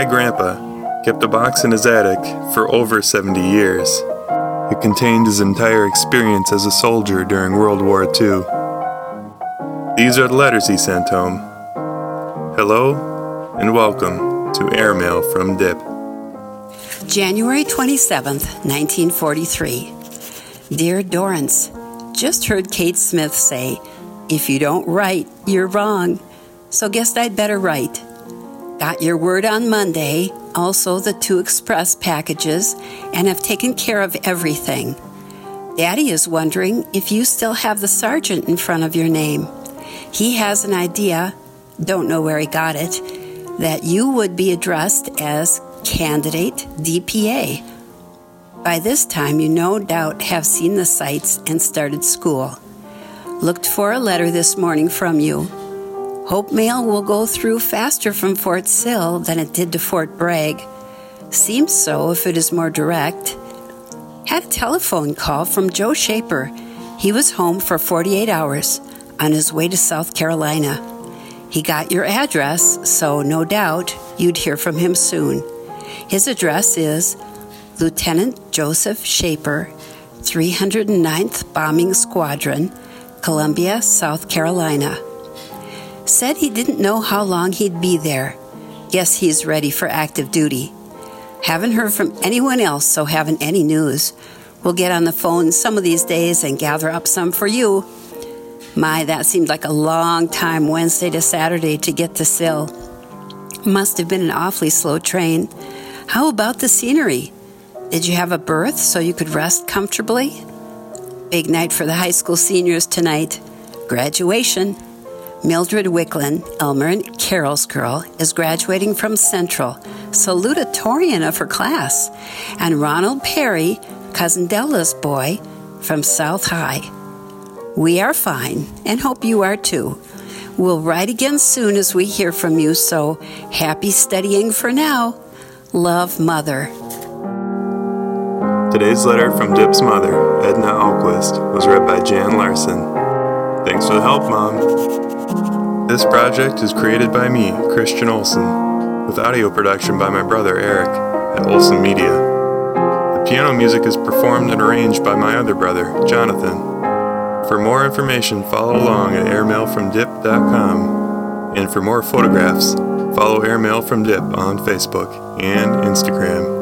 My grandpa kept a box in his attic for over 70 years. It contained his entire experience as a soldier during World War II. These are the letters he sent home. Hello and welcome to Airmail from Dip. January 27th, 1943. Dear Dorrance, just heard Kate Smith say, "If you don't write, you're wrong." So guessed I'd better write. Got your word on Monday, also the 2 express packages, and have taken care of everything. Daddy is wondering if you still have the sergeant in front of your name. He has an idea, don't know where he got it, that you would be addressed as Candidate DPA. By this time, you no doubt have seen the sights and started school. Looked for a letter this morning from you. Hope mail will go through faster from Fort Sill than it did to Fort Bragg. Seems so if it is more direct. Had a telephone call from Joe Shaper. He was home for 48 hours on his way to South Carolina. He got your address, so no doubt you'd hear from him soon. His address is Lieutenant Joseph Shaper, 309th Bombing Squadron, Columbia, South Carolina. Said he didn't know how long he'd be there. Guess he's ready for active duty. Haven't heard from anyone else, so haven't any news. We'll get on the phone some of these days and gather up some for you. My, that seemed like a long time Wednesday to Saturday to get to Sill. Must have been an awfully slow train. How about the scenery? Did you have a berth so you could rest comfortably? Big night for the high school seniors tonight. Graduation. Mildred Wicklin, Elmer and Carol's girl, is graduating from Central, salutatorian of her class, and Ronald Perry, Cousin Della's boy, from South High. We are fine, and hope you are too. We'll write again soon as we hear from you, so happy studying for now. Love, Mother. Today's letter from Dip's mother, Edna Alquist, was read by Jan Larson. Thanks for the help, Mom. This project is created by me, Christian Olsen, with audio production by my brother Eric at Olsen Media. The piano music is performed and arranged by my other brother, Jonathan. For more information, follow along at airmailfromdip.com, and for more photographs, follow Airmail from Dip on Facebook and Instagram.